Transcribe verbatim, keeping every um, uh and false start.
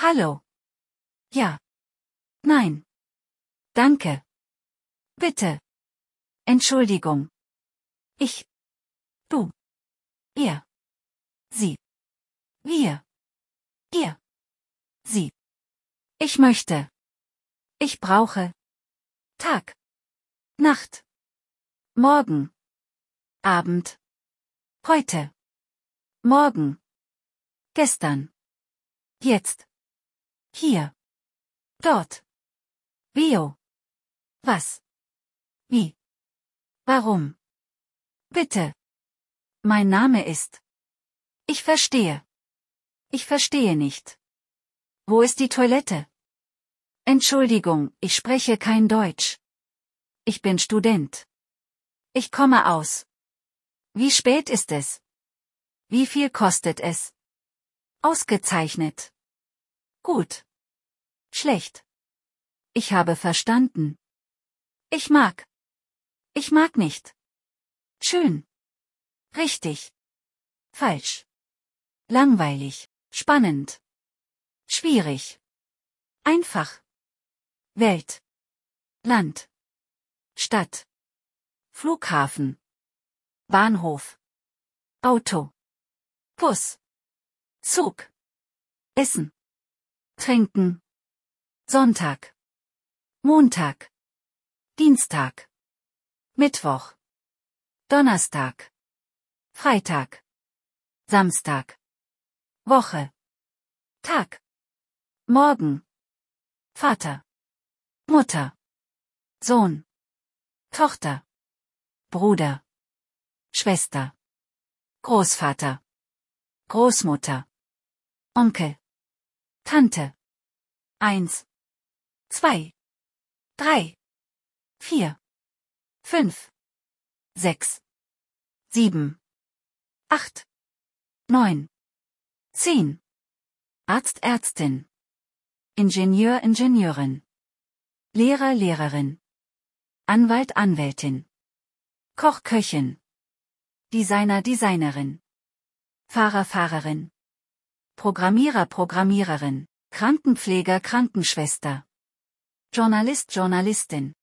Hallo. Ja. Nein. Danke. Bitte. Entschuldigung. Ich. Du. Ihr. Sie. Wir. Ihr. Sie. Ich möchte. Ich brauche. Tag. Nacht. Morgen. Abend. Heute. Morgen. Gestern. Jetzt. Hier. Dort. Bio. Was? Wie? Warum? Bitte. Mein Name ist. Ich verstehe. Ich verstehe nicht. Wo ist die Toilette? Entschuldigung, ich spreche kein Deutsch. Ich bin Student. Ich komme aus. Wie spät ist es? Wie viel kostet es? Ausgezeichnet. Gut. Schlecht. Ich habe verstanden. Ich mag. Ich mag nicht. Schön. Richtig. Falsch. Langweilig. Spannend. Schwierig. Einfach. Welt. Land. Stadt. Flughafen. Bahnhof. Auto. Bus. Zug. Essen. Trinken. Sonntag. Montag. Dienstag. Mittwoch. Donnerstag. Freitag. Samstag. Woche. Tag. Morgen. Vater. Mutter. Sohn. Tochter. Bruder. Schwester. Großvater. Großmutter. Onkel. Tante. Eins. Zwei. Drei. Vier. Fünf. Sechs. Sieben. Acht. Neun. Zehn. Arzt, Ärztin. Ingenieur, Ingenieurin. Lehrer, Lehrerin. Anwalt, Anwältin. Koch, Köchin. Designer, Designerin. Fahrer, Fahrerin. Programmierer, Programmiererin. Krankenpfleger, Krankenschwester. Journalist, Journalistin.